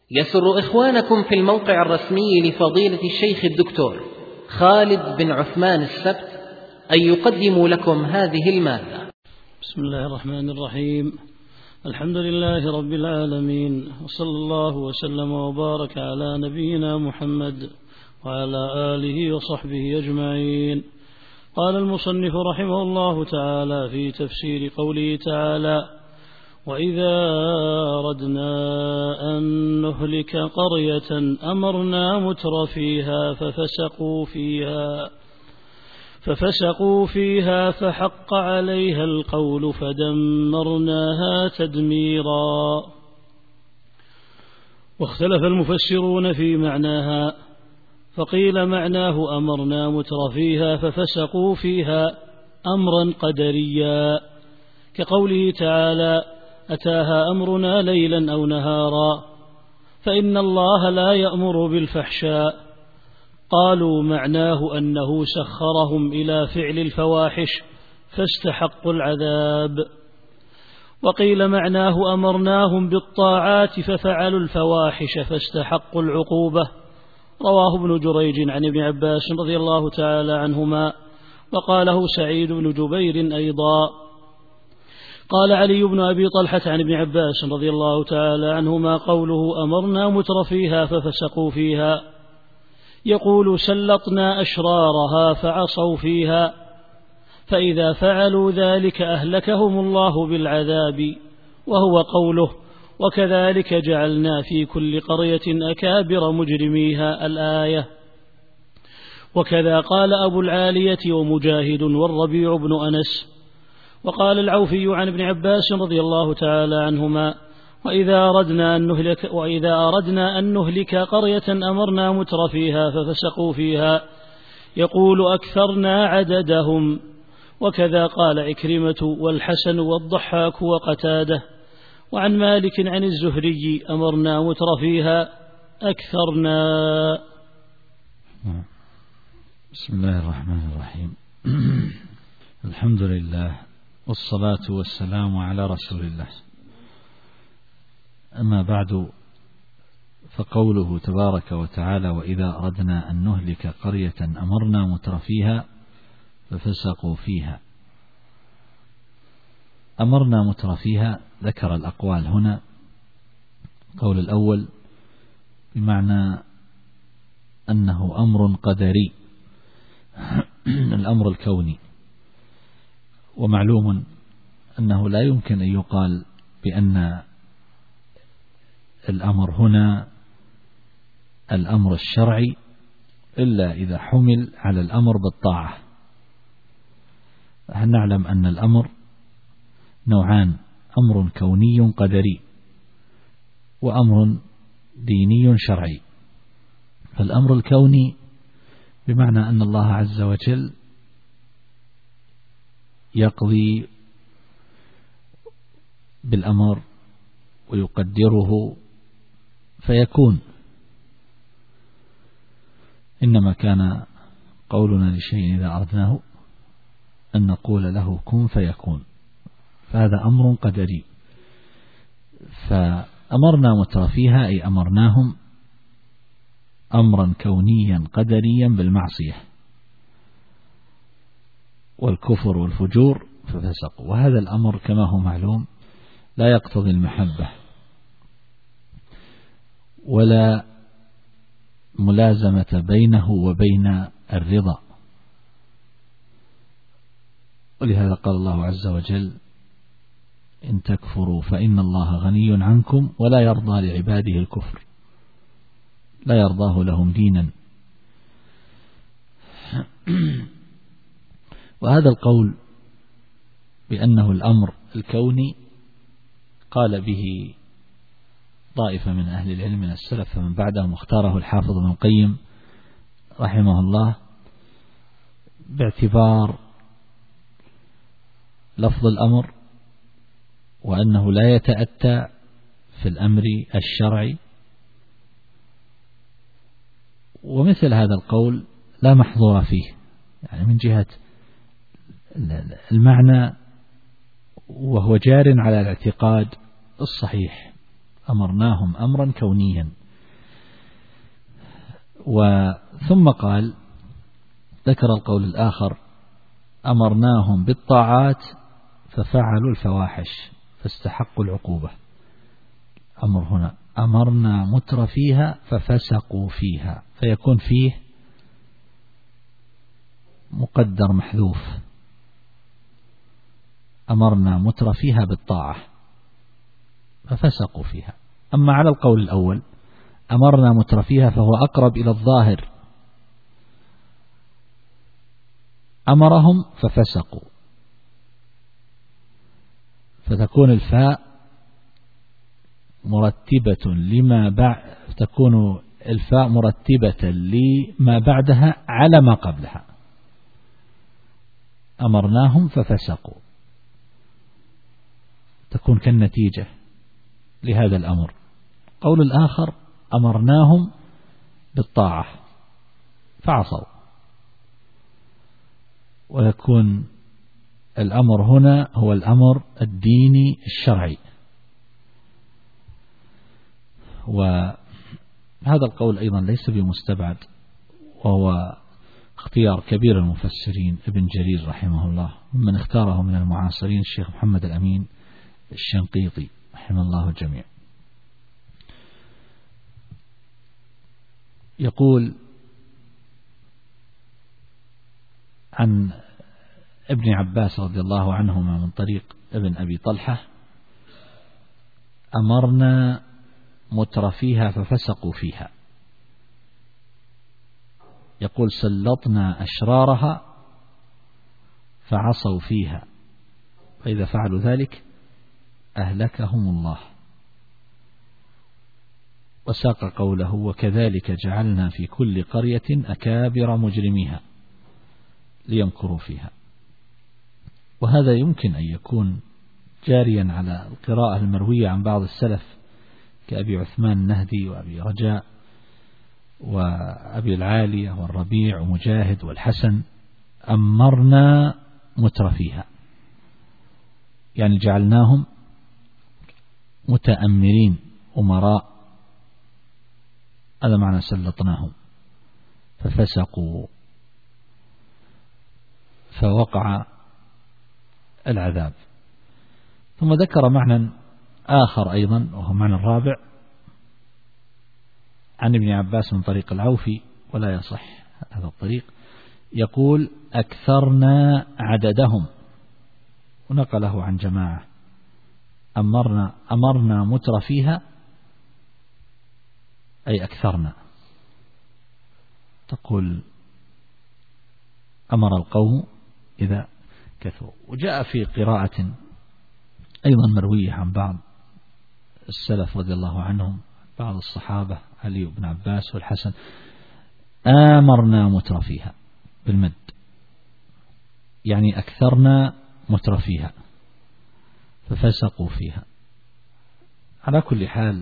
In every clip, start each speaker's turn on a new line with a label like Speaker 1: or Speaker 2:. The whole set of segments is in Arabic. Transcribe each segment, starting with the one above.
Speaker 1: يسر إخوانكم في الموقع الرسمي لفضيلة الشيخ الدكتور خالد بن عثمان السبت أن يقدموا لكم هذه المادة.
Speaker 2: بسم الله الرحمن الرحيم. الحمد لله رب العالمين، وصلى الله وسلم وبارك على نبينا محمد وعلى آله وصحبه أجمعين. قال المصنف رحمه الله تعالى في تفسير قوله تعالى: وإذا أردنا أن نهلك قرية أمرنا متر فيها ففسقوا فيها فحق عليها القول فدمرناها تدميرا. واختلف المفسرون في معناها، فقيل معناه أمرنا متر فيها ففسقوا فيها أمرا قدريا، كقوله تعالى: أتاها أمرنا ليلا أو نهارا، فإن الله لا يأمر بالفحشاء. قالوا معناه أنه سخرهم إلى فعل الفواحش فاستحقوا العذاب. وقيل معناه أمرناهم بالطاعات ففعلوا الفواحش فاستحقوا العقوبة. رواه ابن جريج عن ابن عباس رضي الله تعالى عنهما، وقاله سعيد بن جبير أيضا. قال علي بن أبي طلحة عن ابن عباس رضي الله تعالى عنهما: قوله أمرنا متر فيها ففسقوا فيها، يقول سلطنا أشرارها فعصوا فيها، فإذا فعلوا ذلك أهلكهم الله بالعذاب، وهو قوله: وكذلك جعلنا في كل قرية أكابر مجرميها، الآية. وكذا قال أبو العالية ومجاهد والربيع بن أنس. وقال العوفي عن ابن عباس رضي الله تعالى عنهما: وإذا أردنا أن نهلك قرية أمرنا متر فيها ففسقوا فيها، يقول أكثرنا عددهم. وكذا قال عكرمة والحسن والضحاك وقتاده. وعن مالك عن الزهري: أمرنا متر فيها أكثرنا.
Speaker 3: بسم الله الرحمن الرحيم. الحمد لله والصلاة والسلام على رسول الله. أما بعد، فقوله تبارك وتعالى: وإذا أردنا أن نهلك قرية أمرنا متر فيها ففسقوا فيها. أمرنا متر فيها، ذكر الأقوال هنا. قول الأول بمعنى أنه أمر قدري، الأمر الكوني. ومعلوم أنه لا يمكن أن يقال بأن الأمر هنا الأمر الشرعي إلا إذا حمل على الأمر بالطاعة. نعلم أن الأمر نوعان: أمر كوني قدري، وأمر ديني شرعي. فالأمر الكوني بمعنى أن الله عز وجل يقضي بالأمر ويقدره فيكون. إنما كان قولنا لشيء إذا أردناه أن نقول له كن فيكون، فهذا أمر قدري. فأمرنا متر فيها أي أمرناهم أمرا كونيا قدريا بالمعصية والكفر والفجور ففسقوا. وهذا الأمر كما هو معلوم لا يقتضي المحبة ولا ملازمة بينه وبين الرضا، ولهذا قال الله عز وجل: إن تكفروا فإن الله غني عنكم ولا يرضى لعباده الكفر، لا يرضاه لهم دينا. وهذا القول بأنه الأمر الكوني قال به طائفة من أهل العلم من السلف فمن بعدهم، اختاره الحافظ ابن القيم رحمه الله باعتبار لفظ الأمر وأنه لا يتأتى في الأمر الشرعي. ومثل هذا القول لا محظور فيه، يعني من جهة المعنى، وهو جار على الاعتقاد الصحيح أمرناهم أمرا كونيا. ثم قال ذكر القول الآخر أمرناهم بالطاعات ففعلوا الفواحش فاستحقوا العقوبة. أمر هنا أمرنا متر فيها ففسقوا فيها، فيكون فيه مقدر محذوف. أمرنا متر فيها بالطاعة ففسقوا فيها. أما على القول الأول أمرنا متر فيها فهو أقرب إلى الظاهر، أمرهم ففسقوا، فتكون الفاء مرتبة تكون الفاء مرتبة لما بعدها على ما قبلها. أمرناهم ففسقوا تكون كالنتيجة لهذا الأمر. قول الآخر أمرناهم بالطاعة فعصوا، ويكون الأمر هنا هو الأمر الديني الشرعي. وهذا القول أيضا ليس بمستبعد، وهو اختيار كبير المفسرين ابن جرير رحمه الله، ومن اختاره من المعاصرين الشيخ محمد الأمين الشنقيطي رحمه الله الجميع. يقول عن ابن عباس رضي الله عنهما من طريق ابن أبي طلحة أمرنا مترفيها ففسقوا فيها. يقول سلطنا أشرارها فعصوا فيها، فإذا فعلوا ذلك أهلكهم الله. وساق قوله وكذلك جعلنا في كل قرية أكابر مجرميها ليمكروا فيها. وهذا يمكن أن يكون جاريا على القراءة المروية عن بعض السلف كأبي عثمان النهدي وأبي رجاء وأبي العالية والربيع ومجاهد والحسن. أمرنا مترفيها يعني جعلناهم متأمرين أمراء، هذا معنى سلطناهم، ففسقوا فوقع العذاب. ثم ذكر معنى آخر أيضا وهو معنى الرابع عن ابن عباس من طريق العوفي ولا يصح هذا الطريق. يقول أكثرنا عددهم، ونقله عن جماعة. أمرنا متر فيها أي أكثرنا، تقول أمر القوم إذا كثروا. وجاء في قراءة أيضا مروية عن بعض السلف رضي الله عنهم، بعض الصحابة علي بن عباس والحسن، آمرنا مترفيها بالمد، يعني أكثرنا مترفيها ففسقوا فيها. على كل حال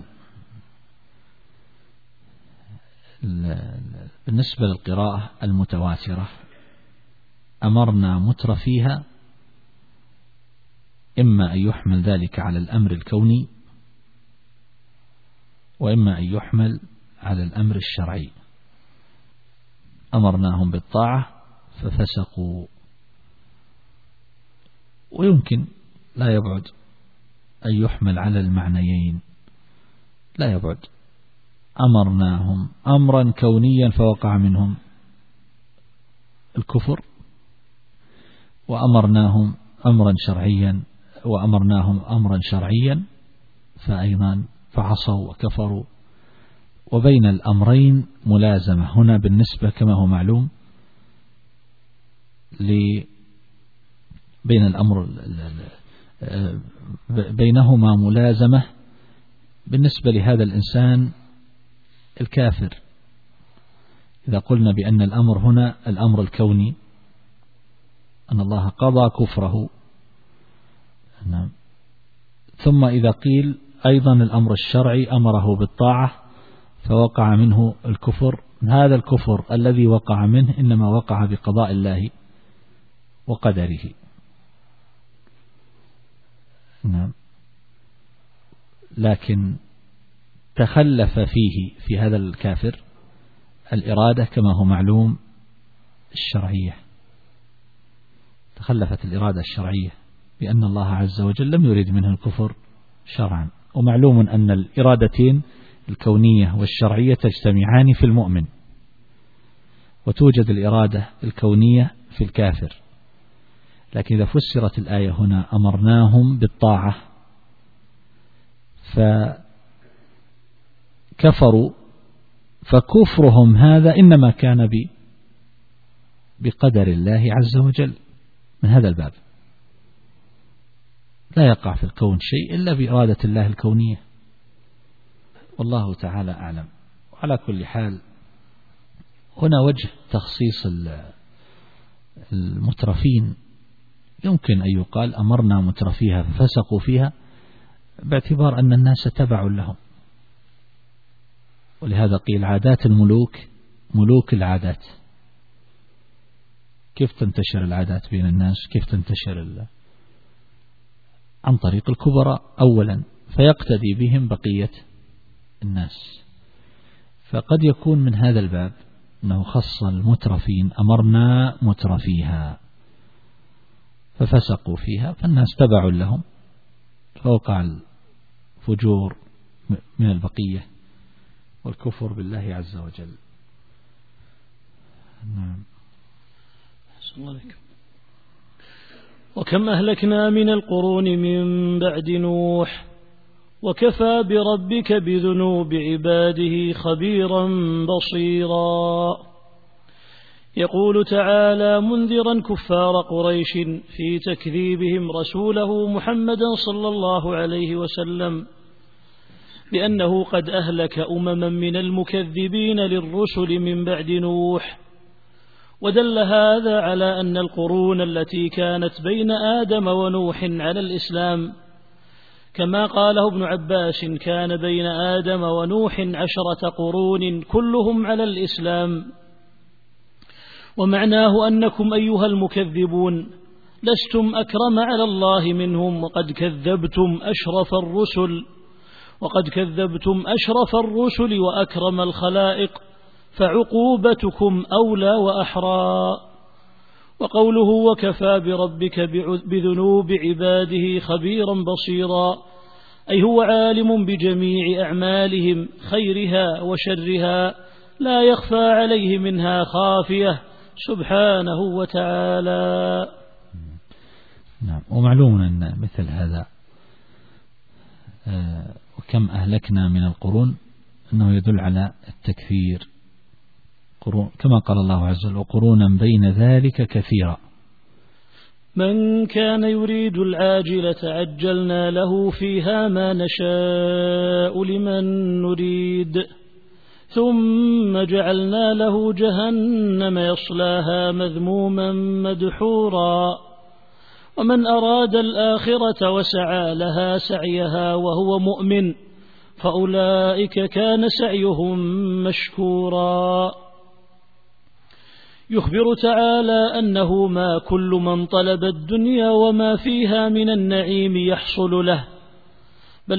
Speaker 3: بالنسبة للقراءة المتواترة أمرنا مترفيها إما أن يحمل ذلك على الأمر الكوني وإما أن يحمل على الأمر الشرعي. أمرناهم بالطاعة ففسقوا. ويمكن لا يبعد أن يحمل على المعنيين، لا يبعد. أمرناهم أمرا كونيا فوقع منهم الكفر، وأمرناهم أمرا شرعيا فأيضا فعصوا وكفروا. وبين الأمرين ملازمة هنا بالنسبة كما هو معلوم بينهما ملازمة بالنسبة لهذا الإنسان الكافر. إذا قلنا بأن الأمر هنا الأمر الكوني أن الله قضى كفره، ثم إذا قيل أيضا الأمر الشرعي أمره بالطاعة فوقع منه الكفر، هذا الكفر الذي وقع منه إنما وقع بقضاء الله وقدره. نعم. لكن تخلف فيه في هذا الكافر الإرادة كما هو معلوم الشرعية، تخلفت الإرادة الشرعية بأن الله عز وجل لم يريد منه الكفر شرعا، ومعلوم أن الإرادتين الكونية والشرعية تجتمعان في المؤمن، وتوجد الإرادة الكونية في الكافر. لكن إذا فسرت الآية هنا أمرناهم بالطاعة فكفروا، فكفرهم هذا إنما كان بقدر الله عز وجل من هذا الباب، لا يقع في الكون شيء إلا بإرادة الله الكونية، والله تعالى أعلم. وعلى كل حال هنا وجه تخصيص المترفين، يمكن أن يقال أمرنا مترفيها ففسقوا فيها باعتبار أن الناس تبع لهم، ولهذا قيل عادات الملوك ملوك العادات. كيف تنتشر العادات بين الناس؟ كيف تنتشر؟ عن طريق الكبراء أولا، فيقتدي بهم بقية الناس. فقد يكون من هذا الباب أنه خص المترفين، أمرنا مترفيها ففسقوا فيها فالناس تبع لهم، فوقع الفجور من البقية والكفر بالله عز وجل. نعم.
Speaker 2: وكم أهلكنا من القرون من بعد نوح وكفى بربك بذنوب عباده خبيرا بصيرا. يقول تعالى منذرا كفار قريش في تكذيبهم رسوله محمدا صلى الله عليه وسلم بأنه قد أهلك أمما من المكذبين للرسل من بعد نوح. ودل هذا على أن القرون التي كانت بين آدم ونوح على الإسلام، كما قاله ابن عباس كان بين آدم ونوح 10 قرون كلهم على الإسلام. ومعناه أنكم أيها المكذبون لستم أكرم على الله منهم، وقد كذبتم أشرف الرسل وأكرم الخلائق، فعقوبتكم أولى وأحرى. وقوله وكفى بربك بذنوب عباده خبيرا بصيرا، أي هو عالم بجميع أعمالهم خيرها وشرها، لا يخفى عليه منها خافية سبحانه وتعالى.
Speaker 3: نعم. ومعلوم أن مثل هذا وكم أهلكنا من القرون أنه يدل على التكثير، كما قال الله عز وجل وقرونا بين ذلك كثيرا.
Speaker 2: من كان يريد العاجلة عجلنا له فيها ما نشاء لمن نريد ثم جعلنا له جهنم يصلاها مذموما مدحورا. ومن أراد الآخرة وسعى لها سعيها وهو مؤمن فأولئك كان سعيهم مشكورا. يخبر تعالى أنه ما كل من طلب الدنيا وما فيها من النعيم يحصل له، بل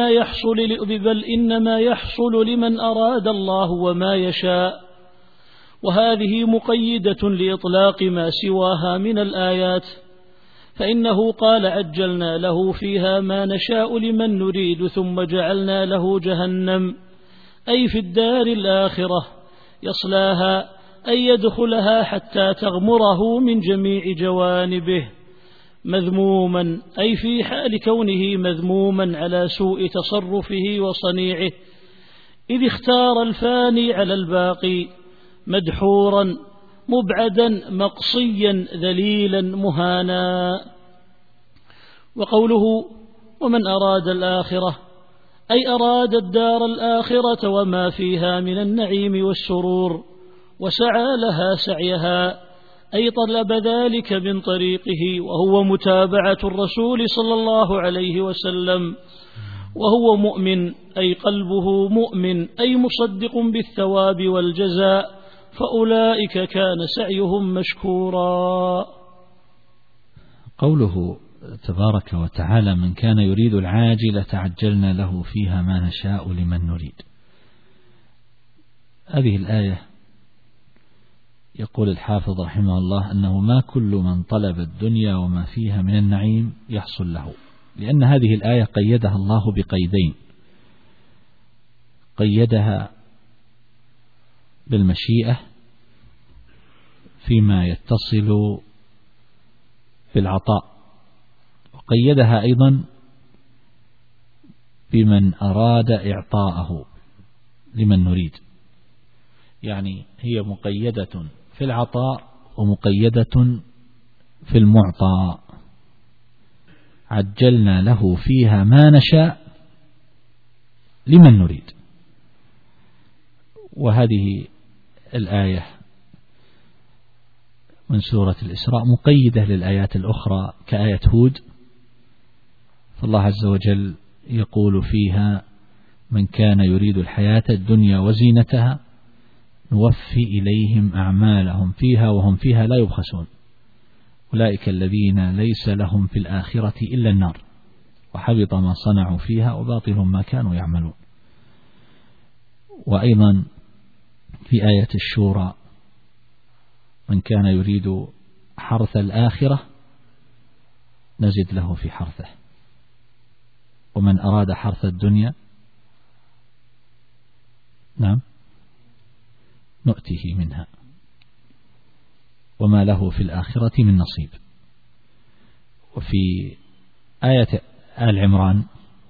Speaker 2: إنما يحصل لمن أراد الله وما يشاء. وهذه مقيدة لإطلاق ما سواها من الآيات، فإنه قال عجلنا له فيها ما نشاء لمن نريد ثم جعلنا له جهنم، أي في الدار الآخرة يصلاها، أي يدخلها حتى تغمره من جميع جوانبه، مذموما أي في حال كونه مذموما على سوء تصرفه وصنيعه، إذ اختار الفاني على الباقي، مدحورا مبعدا مقصيا ذليلا مهانا. وقوله ومن أراد الآخرة أي أراد الدار الآخرة وما فيها من النعيم والسرور وسعى لها سعيها، أي طلب ذلك من طريقه وهو متابعة الرسول صلى الله عليه وسلم، وهو مؤمن أي قلبه مؤمن أي مصدق بالثواب والجزاء، فأولئك كان سعيهم مشكورا.
Speaker 3: قوله تبارك وتعالى: من كان يريد العاجلة عجلنا له فيها ما نشاء لمن نريد. هذه الآية يقول الحافظ رحمه الله أنه ما كل من طلب الدنيا وما فيها من النعيم يحصل له، لأن هذه الآية قيدها الله بقيدين: قيدها بالمشيئة فيما يتصل بالعطاء، وقيدها أيضا بمن أراد إعطاءه لمن نريد. يعني هي مقيدة في العطاء ومقيدة في المعطى. عجلنا له فيها ما نشاء لمن نريد. وهذه الآية من سورة الإسراء مقيدة للآيات الأخرى كآية هود، فالله عز وجل يقول فيها: من كان يريد الحياة الدنيا وزينتها نوفي إليهم أعمالهم فيها وهم فيها لا يبخسون أولئك الذين ليس لهم في الآخرة إلا النار وحبط ما صنعوا فيها وباطل ما كانوا يعملون. وأيضا في آية الشورى: من كان يريد حرث الآخرة نزد له في حرثه ومن أراد حرث الدنيا نؤته منها وما له في الآخرة من نصيب. وفي آية آل عمران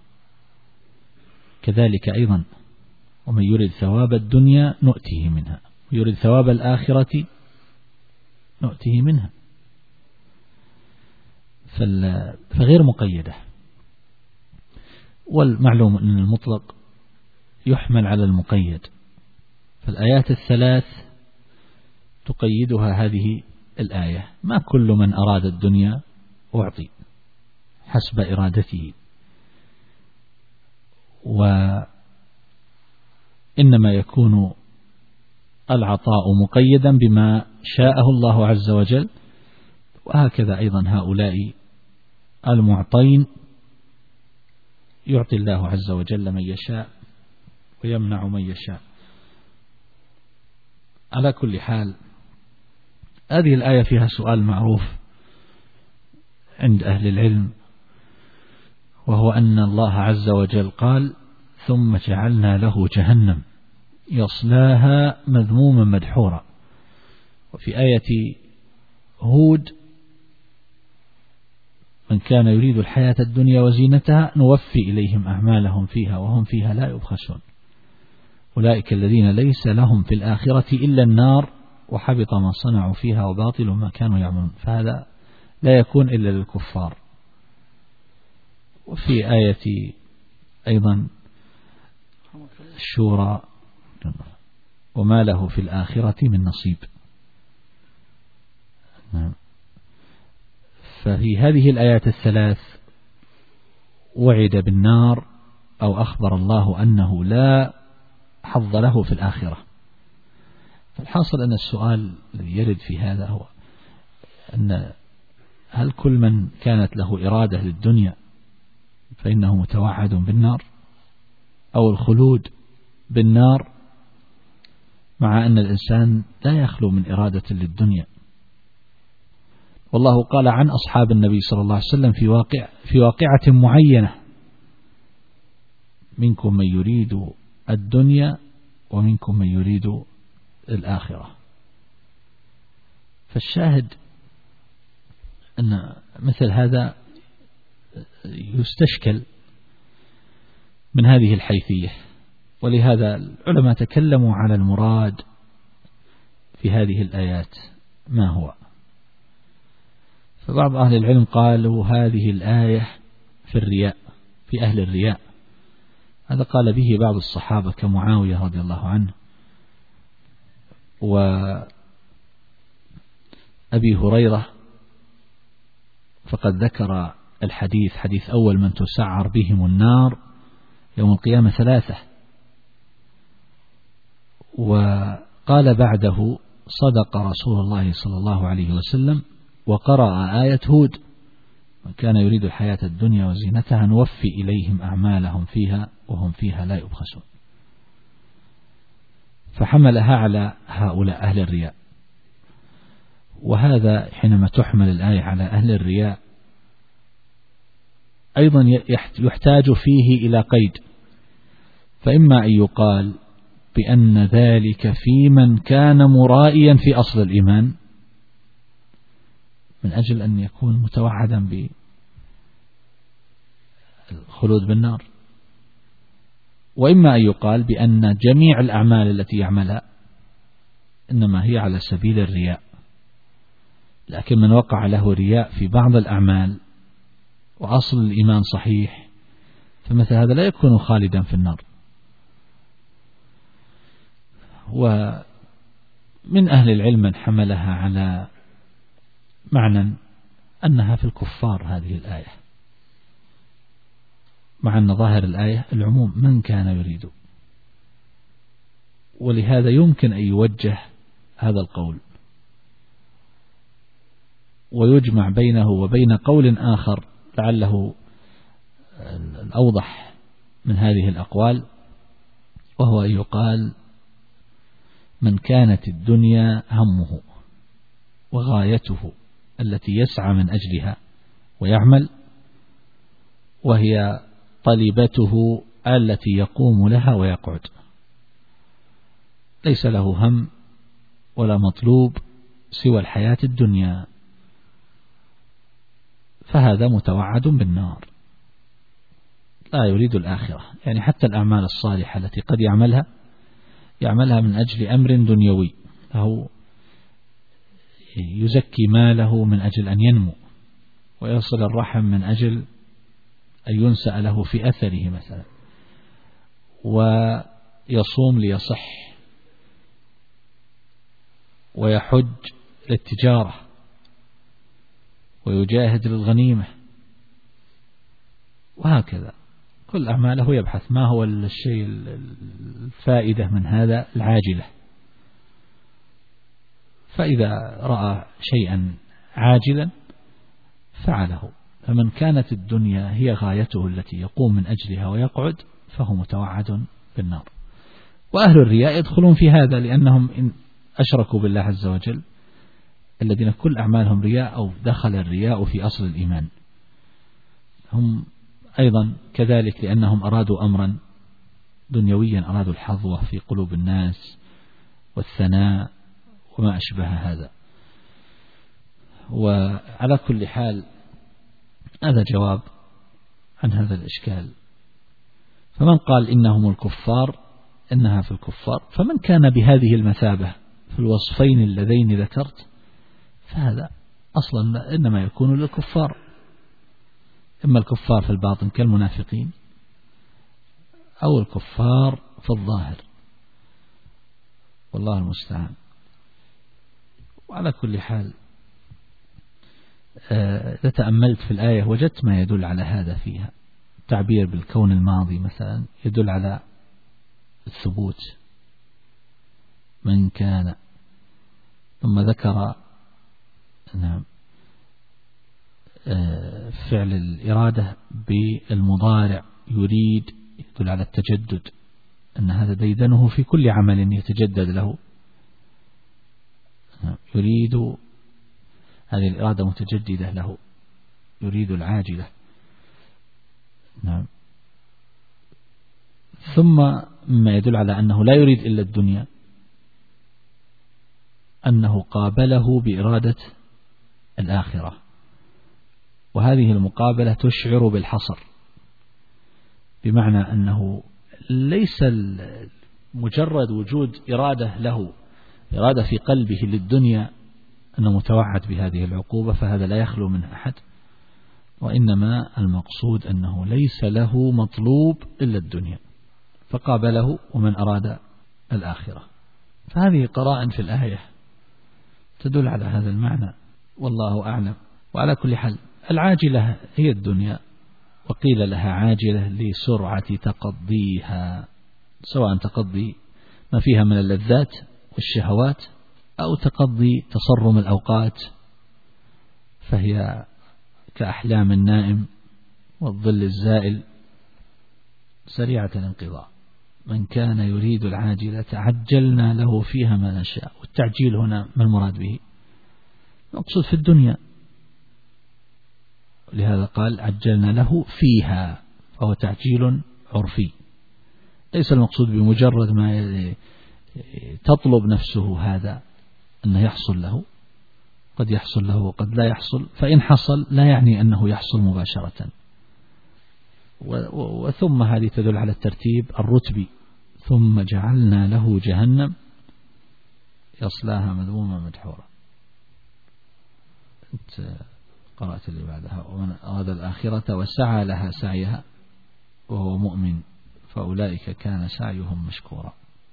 Speaker 3: كذلك أيضا: ومن يريد ثواب الدنيا نؤته منها ويريد ثواب الآخرة نؤته منها. فغير مقيدة. والمعلوم أن المطلق يحمل على المقيد، فالآيات الثلاث تقيدها هذه الآية: ما كل من أراد الدنيا أعطي حسب إرادته، وإنما يكون العطاء مقيدا بما شاءه الله عز وجل. وهكذا أيضا هؤلاء المعطين يعطي الله عز وجل من يشاء ويمنع من يشاء. على كل حال هذه الآية فيها سؤال معروف عند أهل العلم، وهو أن الله عز وجل قال: ثم جعلنا له جهنم يصلاها مذموما مدحورا. وفي آية هود: من كان يريد الحياة الدنيا وزينتها نوفي إليهم أعمالهم فيها وهم فيها لا يبخسون أولئك الذين ليس لهم في الآخرة إلا النار وحبط ما صنعوا فيها وباطل ما كانوا يعملون. فهذا لا يكون إلا للكفار. وفي آية أيضا الشورى: وما له في الآخرة من نصيب. ففي هذه الآيات الثلاث وعد بالنار أو أخبر الله أنه لا حظ له في الآخرة. فالحاصل أن السؤال الذي يرد في هذا هو أن هل كل من كانت له إرادة للدنيا فإنه متوعد بالنار أو الخلود بالنار، مع أن الإنسان لا يخلو من إرادة للدنيا. والله قال عن أصحاب النبي صلى الله عليه وسلم في واقعة معينة: منكم من يريد الدنيا ومنكم من يريد الآخرة. فالشاهد أن مثل هذا يستشكل من هذه الحيثية، ولهذا العلماء تكلموا على المراد في هذه الآيات ما هو. فبعض أهل العلم قالوا هذه الآية في الرياء، في أهل الرياء. هذا قال به بعض الصحابة كمعاوية رضي الله عنه وأبي هريرة، فقد ذكر الحديث: حديث أول من تسعر بهم النار يوم القيامة 3. وقال بعده: صدق رسول الله صلى الله عليه وسلم، وقرأ آية هود: من كان يريد الحياة الدنيا وزينتها نوفي إليهم أعمالهم فيها وهم فيها لا يبخسون. فحملها على هؤلاء أهل الرياء. وهذا حينما تحمل الآية على أهل الرياء أيضا يحتاج فيه إلى قيد، فإما أن يقال بأن ذلك في من كان مرائيا في أصل الإيمان من أجل أن يكون متوعدا بالخلود بالنار، وإما أن يقال بأن جميع الأعمال التي يعملها إنما هي على سبيل الرياء، لكن من وقع له رياء في بعض الأعمال وأصل الإيمان صحيح فمثل هذا لا يكون خالدا في النار. ومن أهل العلم من حملها على معنى أنها في الكفار هذه الآية، مع أن ظاهر الآية العموم من كان يريد، ولهذا يمكن أن يوجه هذا القول ويجمع بينه وبين قول آخر لعله الأوضح من هذه الأقوال، وهو أن يقال من كانت الدنيا همه وغايته التي يسعى من أجلها ويعمل، وهي طلبته التي يقوم لها ويقعد، ليس له هم ولا مطلوب سوى الحياة الدنيا، فهذا متوعد بالنار لا يريد الآخرة. يعني حتى الأعمال الصالحة التي قد يعملها من أجل أمر دنيوي، أو يزكي ماله من أجل أن ينمو، ويصل الرحم من أجل أن ينسأ له في أثره مثلا، ويصوم ليصح، ويحج للتجارة، ويجاهد للغنيمة، وهكذا كل أعماله يبحث ما هو الشيء الفائدة من هذا العاجلة. فإذا رأى شيئا عاجلا فعله. فمن كانت الدنيا هي غايته التي يقوم من أجلها ويقعد فهو متوعد بالنار. وأهل الرياء يدخلون في هذا لأنهم إن أشركوا بالله عز وجل الذين كل أعمالهم رياء أو دخل الرياء في أصل الإيمان، هم أيضا كذلك لأنهم أرادوا أمرا دنيويا، أرادوا الحظوة في قلوب الناس والثناء وما أشبه هذا. وعلى كل حال هذا جواب عن هذا الإشكال. فمن قال إنهم الكفار إنها في الكفار، فمن كان بهذه المثابة في الوصفين اللذين ذكرت فهذا أصلا إنما يكون للكفار، إما الكفار في الباطن كالمنافقين أو الكفار في الظاهر، والله المستعان. وعلى كل حال إذا تأملت في الآية وجدت ما يدل على هذا فيها. التعبير بالكون الماضي مثلا يدل على الثبوت، من كان، ثم ذكر فعل الإرادة بالمضارع يريد يدل على التجدد، أن هذا ديدنه في كل عمل يتجدد له، يريد هذه الإرادة متجددة له، يريد العاجلة. نعم. ثم ما يدل على أنه لا يريد إلا الدنيا أنه قابله بإرادة الآخرة، وهذه المقابلة تشعر بالحصر، بمعنى أنه ليس مجرد وجود إرادة له، إرادة في قلبه للدنيا أنه متوعد بهذه العقوبة، فهذا لا يخلو من أحد، وإنما المقصود أنه ليس له مطلوب إلا الدنيا فقابله ومن أراد الآخرة. فهذه قرائن في الآية تدل على هذا المعنى، والله أعلم. وعلى كل حال العاجلة هي الدنيا، وقيل لها عاجلة لسرعة تقضيها، سواء تقضي ما فيها من اللذات والشهوات أو تقضي تصرم الأوقات، فهي كأحلام النائم والظل الزائل سريعة الانقضاء. من كان يريد العاجلة عجلنا له فيها ما نشاء. والتعجيل هنا ما المراد به؟ مقصود في الدنيا، لهذا قال عجلنا له فيها، فهو تعجيل عرفي، ليس المقصود بمجرد ما تطلب نفسه هذا أنه يحصل له، قد يحصل له وقد لا يحصل، فإن حصل لا يعني أنه يحصل مباشرة. وثم هذه تدل على الترتيب الرتبي. ثم جعلنا له جهنم يصلاها مذموما مدحورا. أنت قرأت اللي بعدها ومن أراد الآخرة وسعى لها سعيها وهو مؤمن فأولئك كان سعيهم مشكورا.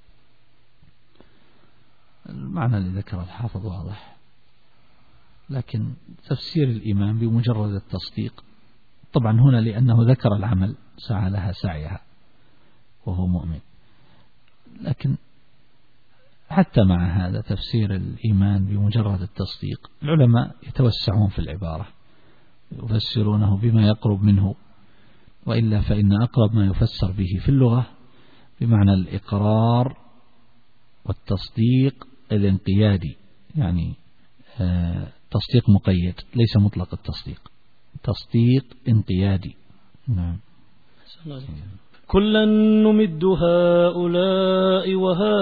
Speaker 3: المعنى اللي ذكر الحافظ واضح، لكن تفسير الإيمان بمجرد التصديق طبعا هنا لأنه ذكر العمل سعى لها سعيها وهو مؤمن، لكن حتى مع هذا تفسير الإيمان بمجرد التصديق العلماء يتوسعون في العبارة، يفسرونه بما يقرب منه، وإلا فإن أقرب ما يفسر به في اللغة بمعنى الإقرار والتصديق الانقيادي، يعني تصديق مقيد ليس مطلق التصديق، تصديق انقيادي. نعم.
Speaker 2: كلا نمد هؤلاء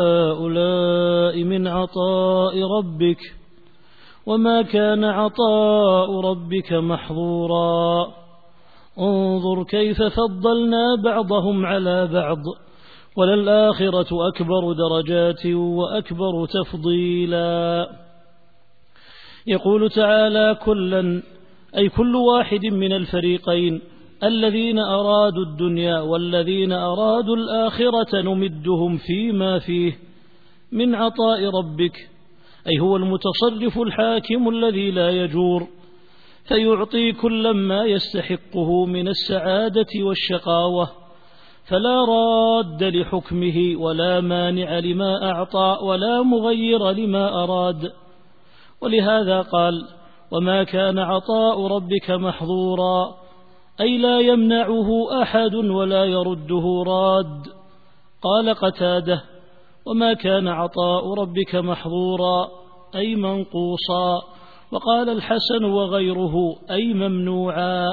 Speaker 2: وهؤلاء من عطاء ربك وما كان عطاء ربك محظورا انظر كيف فضلنا بعضهم على بعض وللآخرة أكبر درجات وأكبر تفضيلا. يقول تعالى كلا أي كل واحد من الفريقين الذين أرادوا الدنيا والذين أرادوا الآخرة نمدهم فيما فيه من عطاء ربك، أي هو المتصرف الحاكم الذي لا يجور، فيعطي كل ما يستحقه من السعادة والشقاوة، فلا راد لحكمه ولا مانع لما أعطى ولا مغير لما أراد. ولهذا قال وما كان عطاء ربك محظورا، أي لا يمنعه أحد ولا يرده راد. قال قتادة وما كان عطاء ربك محظورا أي منقوصا، وقال الحسن وغيره أي ممنوعا.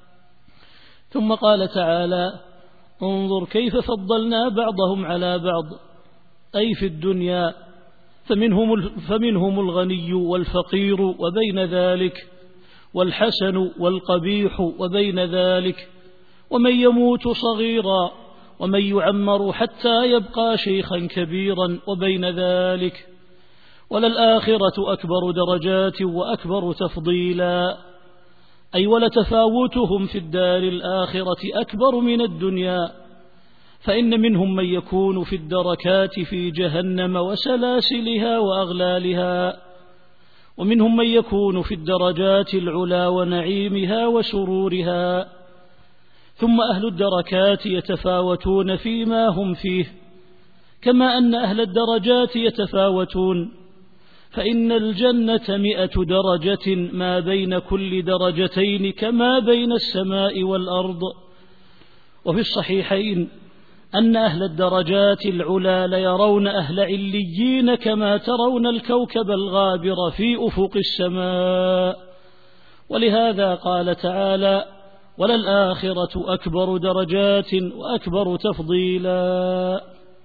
Speaker 2: ثم قال تعالى انظر كيف فضلنا بعضهم على بعض، أي في الدنيا فمنهم الغني والفقير وبين ذلك، والحسن والقبيح وبين ذلك، ومن يموت صغيرا ومن يعمر حتى يبقى شيخا كبيرا وبين ذلك، وللآخرة أكبر درجات وأكبر تفضيلا، أي ولتفاوتهم في الدار الآخرة أكبر من الدنيا، فإن منهم من يكون في الدركات في جهنم وسلاسلها وأغلالها، ومنهم من يكون في الدرجات العلا ونعيمها وسرورها. ثم أهل الدركات يتفاوتون فيما هم فيه، كما أن أهل الدرجات يتفاوتون، فإن الجنة 100 درجة ما بين كل درجتين كما بين السماء والأرض. وفي الصحيحين أن أهل الدرجات العلا ليرون أهل عليين كما ترون الكوكب الغابر في أفق السماء. ولهذا قال تعالى وللآخرة أكبر درجات وأكبر تفضيلا.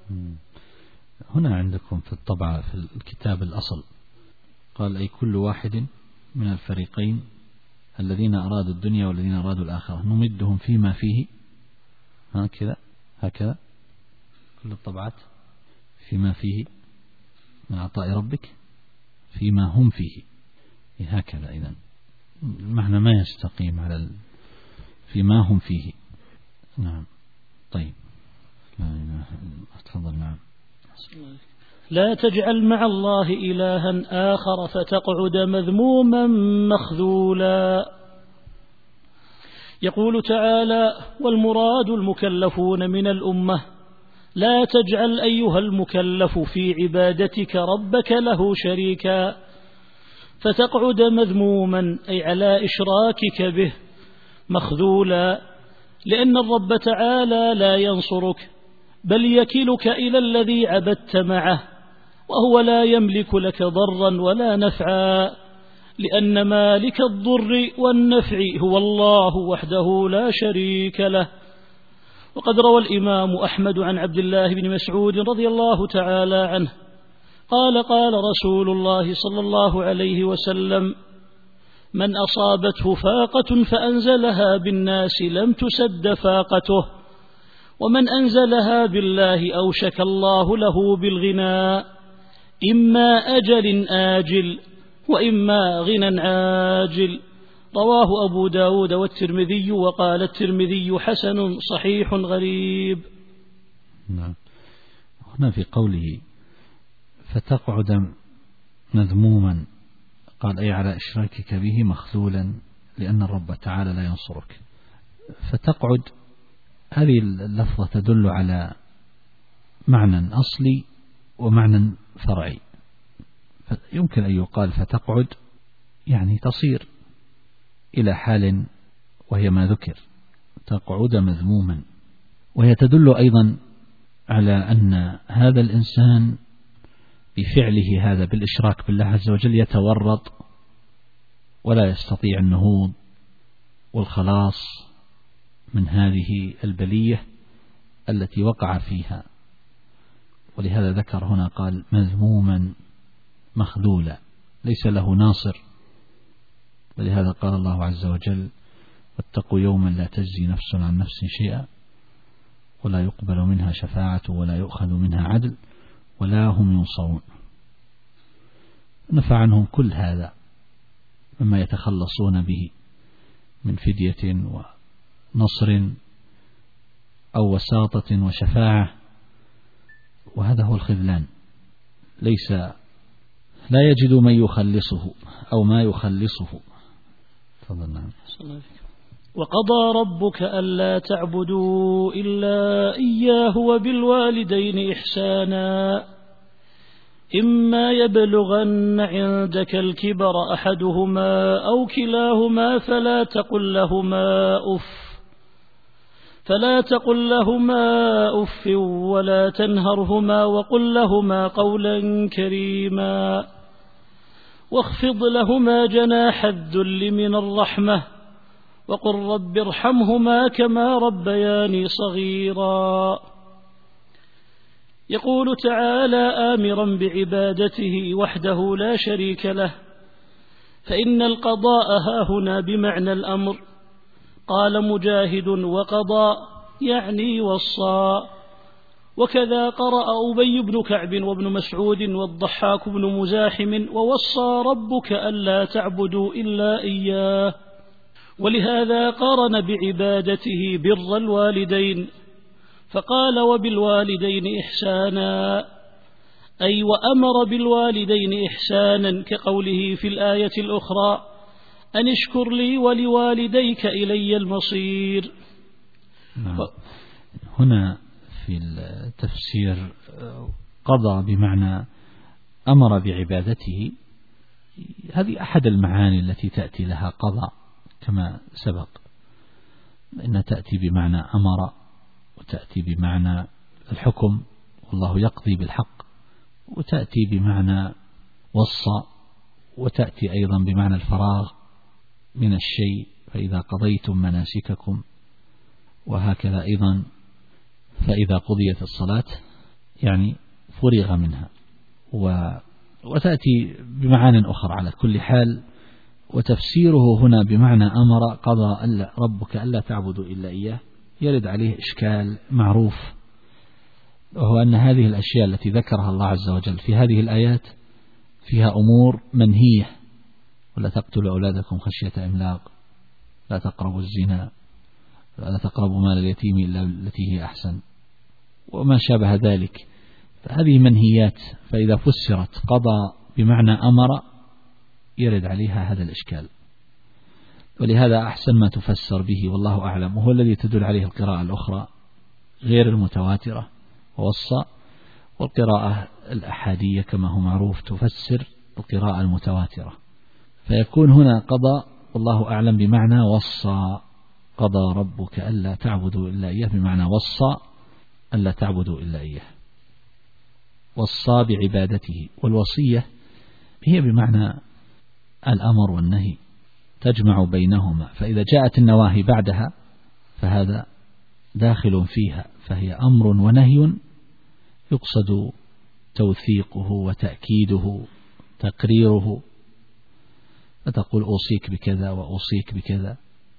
Speaker 3: هنا عندكم في الطبعة في الكتاب الأصل قال أي كل واحد من الفريقين الذين أرادوا الدنيا والذين أرادوا الآخرة نمدهم فيما فيه، هكذا كل الطبعات فيما فيه من عطاء ربك فيما هم فيه، هكذا. إذن المعنى ما يستقيم على فيما هم فيه. نعم. طيب تفضل. نعم.
Speaker 2: لا تجعل مع الله إلها آخر فتقعد مذموما مخذولا. يقول تعالى والمراد المكلفون من الأمة، لا تجعل أيها المكلف في عبادتك ربك له شريكا، فتقعد مذموما أي على إشراكك به مخذولا، لأن الرب تعالى لا ينصرك بل يكلك إلى الذي عبدت معه، وهو لا يملك لك ضرا ولا نفعا، لأن مالك الضر والنفع هو الله وحده لا شريك له. وقد روى الإمام أحمد عن عبد الله بن مسعود رضي الله تعالى عنه قال: قال رسول الله صلى الله عليه وسلم: من أصابته فاقة فأنزلها بالناس لم تسد فاقته، ومن أنزلها بالله أوشك الله له بالغنى، إما أجل آجل وإما غنى عاجل. رواه أبو داود والترمذي، وقال الترمذي: حسن صحيح غريب.
Speaker 3: نعم. هنا في قوله فتقعد مذموما، قال: أي على إشراكك به مخذولا، لأن الرب تعالى لا ينصرك. فتقعد هذه اللفظة تدل على معنى أصلي ومعنى فرعي. يمكن أن يقال فتقعد يعني تصير إلى حال وهي ما ذكر، تقعد مذموما، وهي تدل أيضا على أن هذا الإنسان بفعله هذا بالإشراك بالله عز وجل يتورط ولا يستطيع النهوض والخلاص من هذه البلية التي وقع فيها. ولهذا ذكر هنا قال: مذموما مخذولا، ليس له ناصر. ولهذا قال الله عز وجل: واتقوا يوما لا تجزي نفس عن نفس شيئا ولا يقبل منها شفاعة ولا يؤخذ منها عدل ولا هم ينصرون. نفع عنهم كل هذا مما يتخلصون به من فدية ونصر أو وساطة وشفاعة، وهذا هو الخذلان. لا يجد من يخلصه أو ما يخلصه. تفضل.
Speaker 2: وقضى ربك ألا تعبدوا إلا إياه وبالوالدين إحسانا، إما يبلغن عندك الكبر أحدهما أو كلاهما فلا تقل لهما أف ولا تنهرهما وقل لهما قولا كريما، واخفض لهما جناح الذل من الرحمة وقل رب ارحمهما كما ربياني صغيرا. يقول تعالى آمرا بعبادته وحده لا شريك له، فإن القضاء هاهنا بمعنى الأمر. قال مجاهد: وقضى يعني وصى. وكذا قرأ أبي بن كعب وابن مسعود والضحاك بن مزاحم: ووصى ربك ألا تعبدوا إلا إياه. ولهذا قارن بعبادته بر الوالدين فقال: وبالوالدين إحسانا، أي وأمر بالوالدين إحسانا، كقوله في الآية الأخرى: أن اشكر لي ولوالديك إلي المصير.
Speaker 3: هنا في التفسير قضى بمعنى أمر بعبادته، هذه أحد المعاني التي تأتي لها قضاء كما سبق، إن تأتي بمعنى أمر وتأتي بمعنى الحكم والله يقضي بالحق، وتأتي بمعنى وصى، وتأتي أيضا بمعنى الفراغ من الشيء، فإذا قضيتم مناسككم، وهكذا أيضا فإذا قضيت الصلاة يعني فرغ منها، وتأتي بمعان أخرى على كل حال. وتفسيره هنا بمعنى أمر قضى ربك ألا تعبدوا إلا إياه يرد عليه إشكال معروف، وهو أن هذه الأشياء التي ذكرها الله عز وجل في هذه الآيات فيها أمور منهية: ولا تقتلوا أولادكم خشية إملاق، لا تقربوا الزنا، لا تقربوا مال اليتيم إلا التي هي أحسن، وما شابه ذلك. فهذه منهيات، فإذا فسرت قضى بمعنى أمر يرد عليها هذا الإشكال، ولهذا أحسن ما تفسر به والله أعلم، وهو الذي تدل عليه القراءة الأخرى غير المتواترة ووصى، والقراءة الأحادية كما هو معروف تفسر القراءة المتواترة، فيكون هنا قضى والله أعلم بمعنى وصى، قضى ربك ألا تعبدوا إلا إياه بمعنى وصى ألا تعبدوا إلا إياه، وصى بعبادته. والوصية هي بمعنى الأمر والنهي، تجمع بينهما، فإذا جاءت النواهي بعدها فهذا داخل فيها، فهي أمر ونهي يقصد توثيقه وتأكيده تقريره، فتقول أوصيك بكذا وأوصيك بكذا.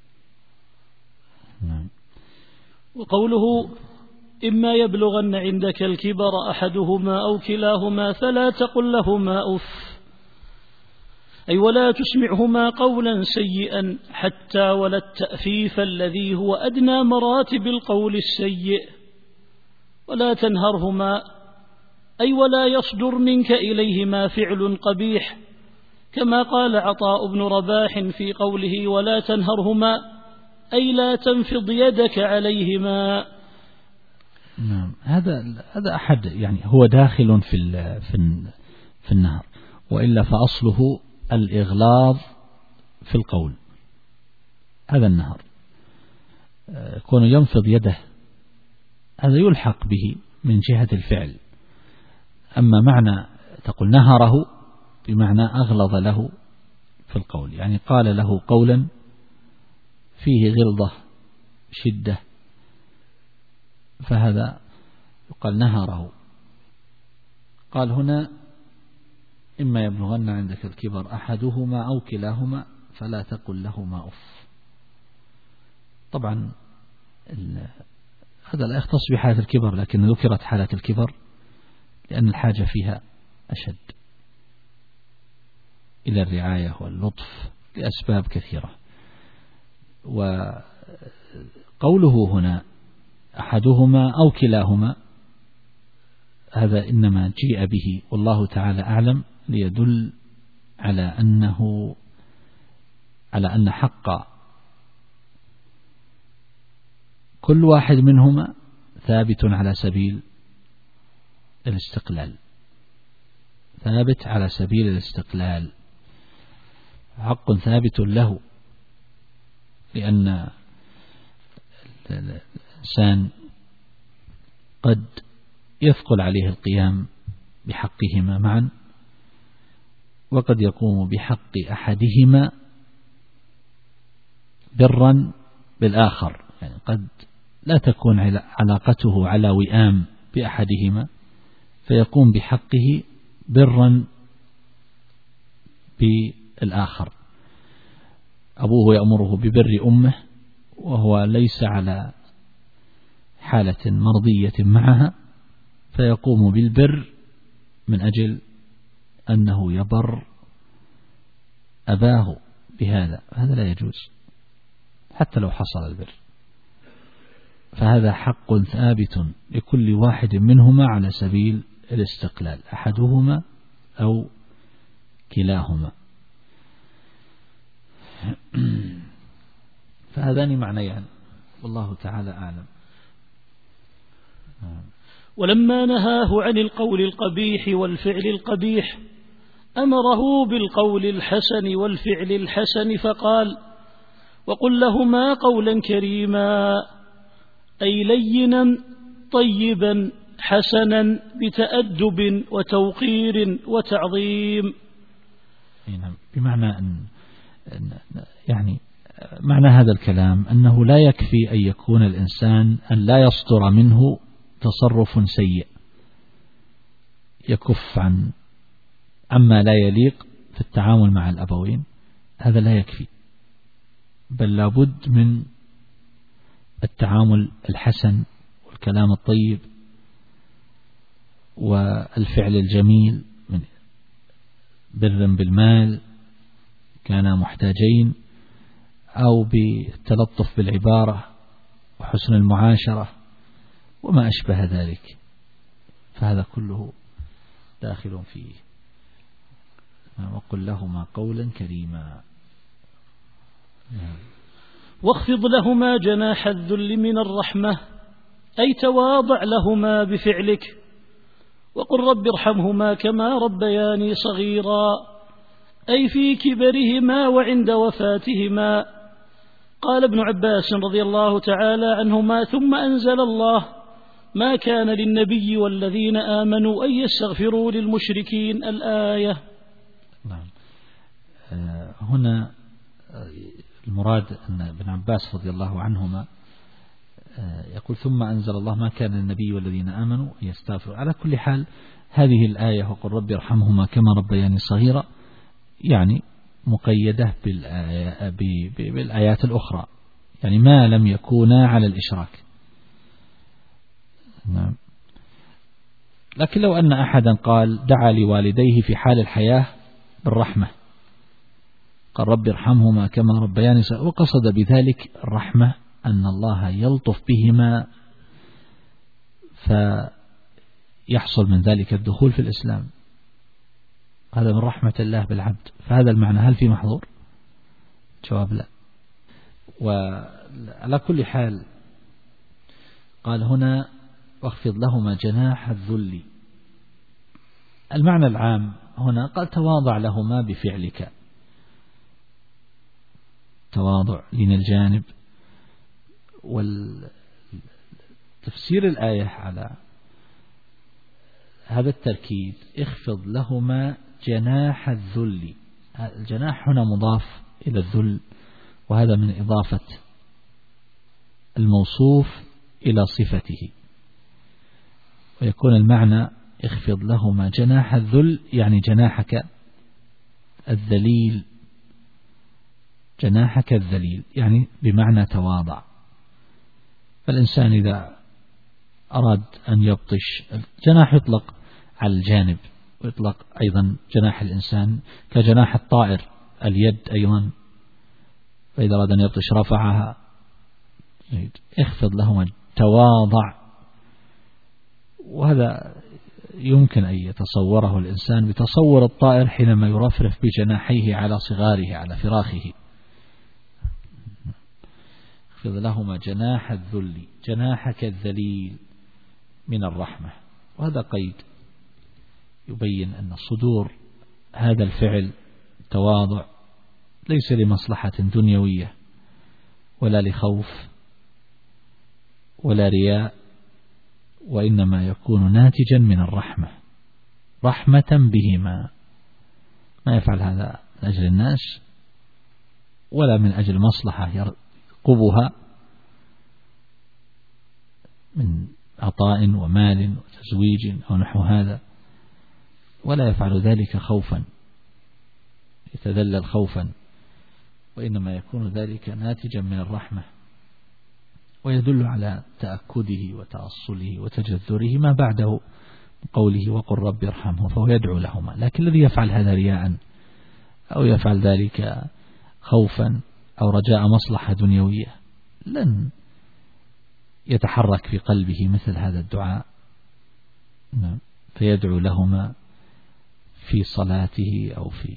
Speaker 2: وقوله إما يبلغن عندك الكبر أحدهما أو كلاهما فلا تقل لهما أف، أي ولا تسمعهما قولا سيئا حتى ولا التأفيف الذي هو أدنى مراتب القول السيء، ولا تنهرهما، أي ولا يصدر منك إليهما فعل قبيح، كما قال عطاء بن رباح في قوله ولا تنهرهما، أي لا تنفض يدك عليهما.
Speaker 3: نعم، هذا أحد يعني هو داخل في النهر، وإلا فأصله الإغلاظ في القول، هذا النهر كونه ينفض يده هذا يلحق به من جهة الفعل، أما معنى تقول نهره بمعنى أغلظ له في القول، يعني قال له قولا فيه غلظة شدة، فهذا يقال نهره. قال هنا إما يبلغن عندك الكبر أحدهما أو كلاهما فلا تقل لهما أف. طبعا هذا لا يختص بحالة الكبر، لكن ذكرت حالة الكبر لأن الحاجة فيها أشد إلى الرعاية واللطف لأسباب كثيرة. وقوله هنا أحدهما أو كلاهما هذا إنما جيء به والله تعالى أعلم ليدل على أن حق كل واحد منهما ثابت على سبيل الاستقلال، ثابت على سبيل الاستقلال، حق ثابت له، لأن الإنسان قد يثقل عليه القيام بحقهما معا، وقد يقوم بحق أحدهما برا بالآخر، يعني قد لا تكون علاقته على وئام بأحدهما فيقوم بحقه برا بالآخر. أبوه يأمره ببر أمه وهو ليس على حالة مرضية معها، فيقوم بالبر من أجل أنه يبر أباه بهذا، هذا لا يجوز حتى لو حصل البر، فهذا حق ثابت لكل واحد منهما على سبيل الاستقلال، أحدهما أو كلاهما. فهذان معنيان والله تعالى أعلم.
Speaker 2: ولما نهاه عن القول القبيح والفعل القبيح أمره بالقول الحسن والفعل الحسن، فقال وقل لهما قولا كريما، أي لينا طيبا حسنا بتأدب وتوقير وتعظيم.
Speaker 3: بمعنى يعني معنى هذا الكلام أنه لا يكفي أن يكون الإنسان أن لا يصدر منه تصرف سيء يكف عما لا يليق في التعامل مع الأبوين، هذا لا يكفي، بل لابد من التعامل الحسن والكلام الطيب والفعل الجميل، من بر بالمال كانا محتاجين، أو بالتلطف بالعبارة وحسن المعاشرة وما أشبه ذلك، فهذا كله داخل فيه. وقل لهما قولا كريما،
Speaker 2: واخفض لهما جناح الذل من الرحمة، أي تواضع لهما بفعلك، وقل رب ارحمهما كما ربياني صغيرا، أي في كبرهما وعند وفاتهما. قال ابن عباس رضي الله تعالى عنهما: ثم أنزل الله: ما كان للنبي والذين آمنوا أن يستغفروا للمشركين. الآية.
Speaker 3: نعم. هنا المراد أن ابن عباس رضي الله عنهما يقول: ثم أنزل الله: ما كان للنبي والذين آمنوا أن يستغفروا. على كل حال هذه الآية: وقل رب ارحمهما كما ربياني صغيرا، يعني مقيدة بالآيات الأخرى، يعني ما لم يكونا على الإشراك. نعم. لكن لو أن أحدا قال دعا لوالديه في حال الحياة بالرحمة، قال رب ارحمهما كما ربياني صغيرا، وقصد بذلك الرحمة أن الله يلطف بهما فيحصل من ذلك الدخول في الإسلام، هذا من رحمة الله بالعبد، فهذا المعنى. هل في محظور؟ جواب لا. وعلى كل حال قال هنا: واخفض لهما جناح الذل. المعنى العام هنا قال: تواضع لهما بفعلك، تواضع لين الجانب. والتفسير الآية على هذا التركيز: اخفض لهما جناح الذل. الجناح هنا مضاف إلى الذل، وهذا من إضافة الموصوف إلى صفته، ويكون المعنى اخفض لهما جناح الذل، يعني جناحك الذليل، جناحك الذليل يعني بمعنى تواضع. فالإنسان إذا أراد أن يبطش، الجناح يطلق على الجانب، ويطلق أيضا جناح الإنسان كجناح الطائر، اليد أيضا، فإذا أراد أن يبطش رفعها. اخفض لهما، تواضع. وهذا يمكن أن يتصوره الإنسان بتصور الطائر حينما يرفرف بجناحيه على صغاره، على فراخه. اخفض لهما جناح الذل، جناحك الذليل من الرحمة. وهذا قيد يبين أن صدور هذا الفعل تواضع ليس لمصلحة دنيوية ولا لخوف ولا رياء، وإنما يكون ناتجا من الرحمة، رحمة بهما. ما يفعل هذا من أجل الناس ولا من أجل مصلحة يرقبها من عطاء ومال وتزويج أو نحو هذا، ولا يفعل ذلك خوفا يتذلل خوفا، وإنما يكون ذلك ناتجا من الرحمة، ويدل على تأكده وتأصله وتجذره ما بعده قوله وقل رب ارحمه، فهو يدعو لهما. لكن الذي يفعل هذا رياء أو يفعل ذلك خوفا أو رجاء مصلحة دنيوية لن يتحرك في قلبه مثل هذا الدعاء، فيدعو لهما في صلاته أو في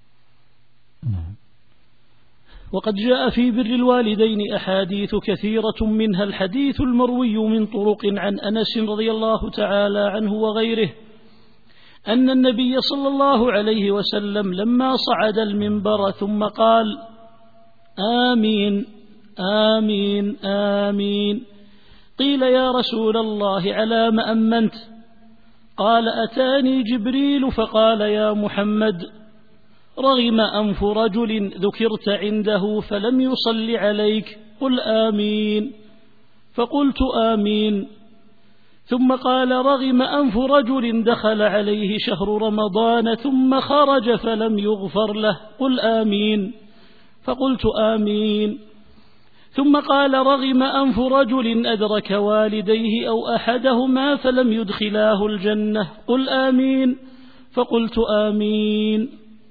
Speaker 2: وقد جاء في بر الوالدين أحاديث كثيرة، منها الحديث المروي من طرق عن أنس رضي الله تعالى عنه وغيره أن النبي صلى الله عليه وسلم لما صعد المنبر ثم قال آمين آمين آمين، قيل يا رسول الله على ما أمنت؟ قال أتاني جبريل فقال يا محمد رغم أنف رجل ذكرت عنده فلم يصل عليك، قل آمين، فقلت آمين. ثم قال رغم أنف رجل دخل عليه شهر رمضان ثم خرج فلم يغفر له، قل آمين، فقلت آمين. ثم قال رغم أنف رجل أدرك والديه أو أحدهما فلم يدخلاه الجنة، قل آمين، فقلت آمين.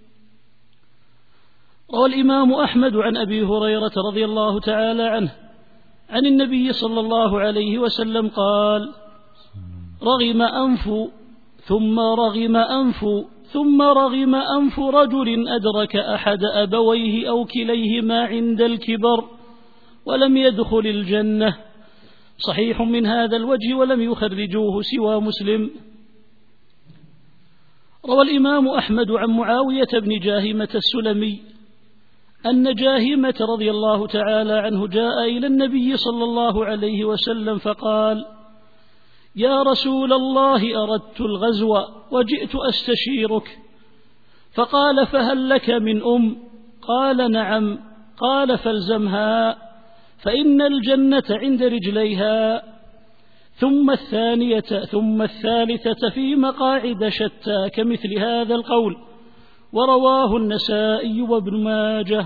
Speaker 2: روى الإمام أحمد عن أبي هريرة رضي الله تعالى عنه عن النبي صلى الله عليه وسلم قال رغم أنف ثم رغم أنف ثم رغم أنف رجل أدرك أحد أبويه أو كليهما عند الكبر ولم يدخل الجنة. صحيح من هذا الوجه ولم يخرجوه سوى مسلم. روى الإمام أحمد عن معاوية بن جاهمة السلمي أن جاهمة رضي الله تعالى عنه جاء إلى النبي صلى الله عليه وسلم فقال: يا رسول الله، أردت الغزو وجئت أستشيرك. فقال: فهل لك من أم؟ قال: نعم. قال: فالزمها، فإن الجنة عند رجليها. ثم الثانية ثم الثالثة في مقاعد شتى كمثل هذا القول، ورواه النسائي وابن ماجه.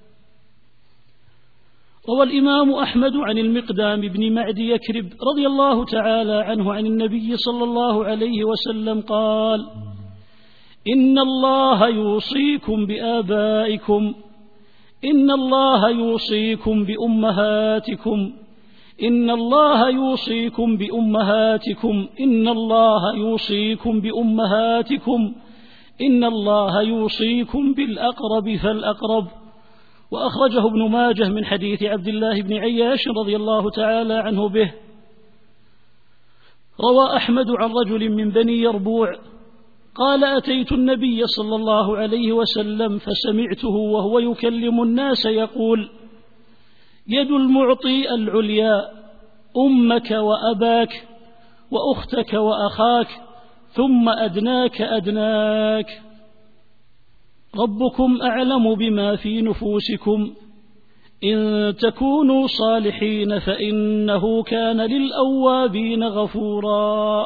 Speaker 2: روى الإمام أحمد عن المقدام بن معد يكرب رضي الله تعالى عنه عن النبي صلى الله عليه وسلم قال: إن الله يوصيكم بآبائكم، إن الله يوصيكم بأمهاتكم، إن الله يوصيكم بأمهاتكم، إن الله يوصيكم بأمهاتكم، إن الله يوصيكم بالأقرب فالأقرب. وأخرجه ابن ماجه من حديث عبد الله بن عياش رضي الله تعالى عنه به. روى أحمد عن رجل من بني يربوع قال: أتيت النبي صلى الله عليه وسلم فسمعته وهو يكلم الناس يقول: يد المعطي العليا، أمك وأباك وأختك وأخاك، ثم أدناك أدناك. ربكم أعلم بما في نفوسكم، إن تكونوا صالحين فإنه كان للأوابين غفورا.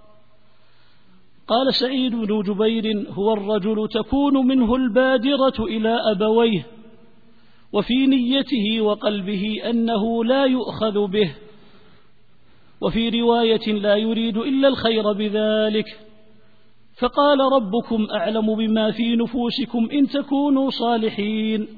Speaker 2: قال سعيد بن جبير: هو الرجل تكون منه البادرة إلى أبويه، وفي نيته وقلبه أنه لا يؤخذ به، وفي رواية لا يريد إلا الخير بذلك. فقال: ربكم أعلم بما في نفوسكم إن تكونوا صالحين.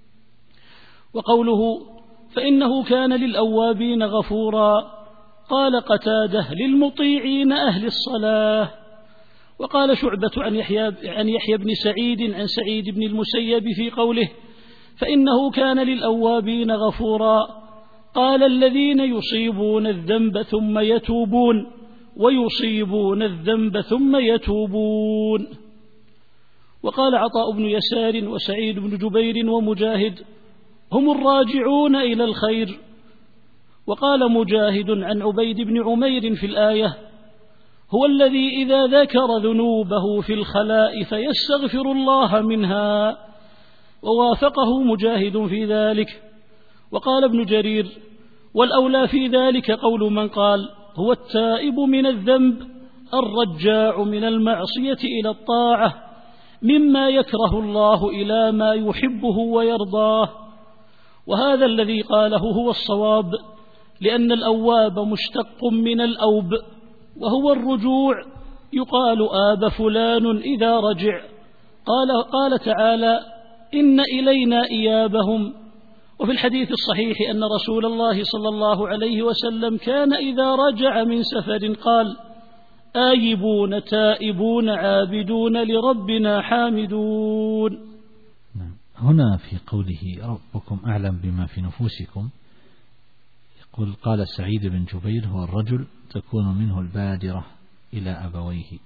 Speaker 2: وقوله: فإنه كان للأوابين غفورا، قال قتادة: للمطيعين أهل الصلاة. وقال شعبة عن يحيى بن سعيد عن سعيد بن المسيب في قوله: فإنه كان للأوابين غفورا، قال: الذين يصيبون الذنب ثم يتوبون، ويصيبون الذنب ثم يتوبون. وقال عطاء بن يسار وسعيد بن جبير ومجاهد: هم الراجعون إلى الخير. وقال مجاهد عن عبيد بن عمير في الآية: هو الذي إذا ذكر ذنوبه في الخلاء فيستغفر الله منها. ووافقه مجاهد في ذلك. وقال ابن جرير: والأولى في ذلك قول من قال: هو التائب من الذنب الرجاع من المعصية إلى الطاعة، مما يكره الله إلى ما يحبه ويرضاه. وهذا الذي قاله هو الصواب، لأن الأواب مشتق من الأوب، وهو الرجوع. يقال: آب فلان إذا رجع. قال تعالى: إن إلينا إيابهم. وفي الحديث الصحيح أن رسول الله صلى الله عليه وسلم كان إذا رجع من سفر قال: آيبون تائبون عابدون لربنا حامدون.
Speaker 3: هنا في قوله: ربكم أعلم بما في نفوسكم، يقول: قال سعيد بن جبير: هو الرجل تكون منه البادرة إلى أبويه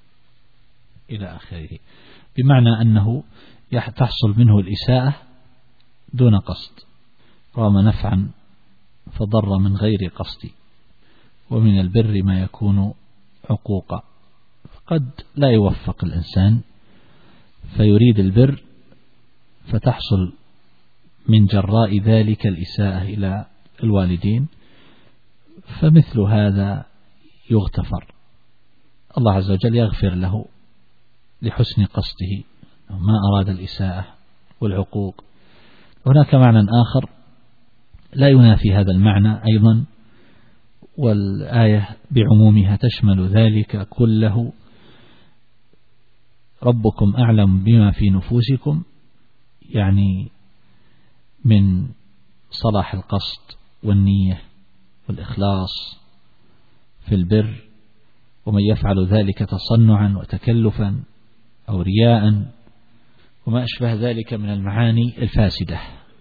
Speaker 3: إلى آخره، بمعنى أنه تحصل منه الإساءة دون قصد، رام نفعا فضر من غير قصد. ومن البر ما يكون عقوقا، قد لا يوفق الإنسان فيريد البر فتحصل من جراء ذلك الإساءة إلى الوالدين، فمثل هذا يغتفر، الله عز وجل يغفر له لحسن قصده ما أراد الإساءة والعقوق. هناك معنى آخر لا ينافي هذا المعنى أيضا، والآية بعمومها تشمل ذلك كله. ربكم أعلم بما في نفوسكم، يعني من صلاح القصد والنية والإخلاص في البر، ومن يفعل ذلك تصنعا وتكلفا أو رياء وما أشبه ذلك من المعاني الفاسدة.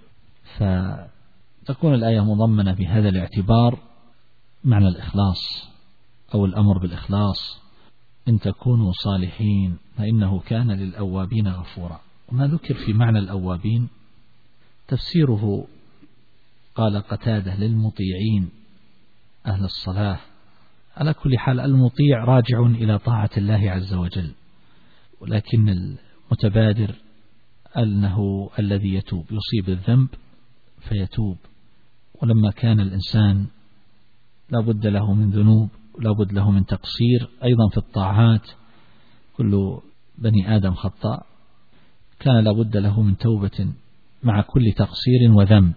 Speaker 3: فتكون الآية مضمنة بهذا الاعتبار معنى الإخلاص أو الأمر بالإخلاص إن تكونوا صالحين فإنه كان للأوابين غفورا. وما ذكر في معنى الأوابين تفسيره قال قتادة للمطيعين أهل الصلاة. على كل حال المطيع راجع إلى طاعة الله عز وجل، ولكن المتبادر أنه الذي يتوب يصيب الذنب فيتوب، ولما كان الإنسان لا بد له من ذنوب ولا بد له من تقصير أيضا في الطاعات، كل بني آدم خطاء، كان لا بد له من توبة مع كل تقصير وذنب.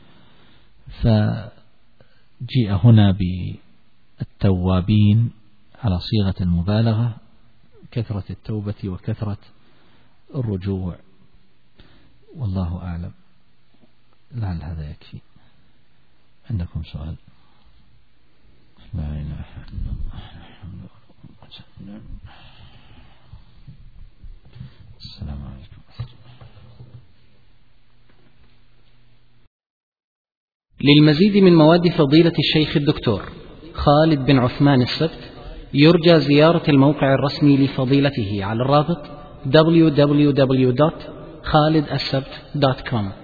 Speaker 3: فجيء هنا بالتوابين على صيغة المبالغة، كثرة التوبة وكثرة الرجوع، والله أعلم. لعل هذا يكفي. عندكم سؤال؟ لا إله إلا الله. السلام عليكم.
Speaker 1: للمزيد من مواد فضيلة الشيخ الدكتور خالد بن عثمان السبت يرجى زيارة الموقع الرسمي لفضيلته على الرابط www.khalidassabt.com.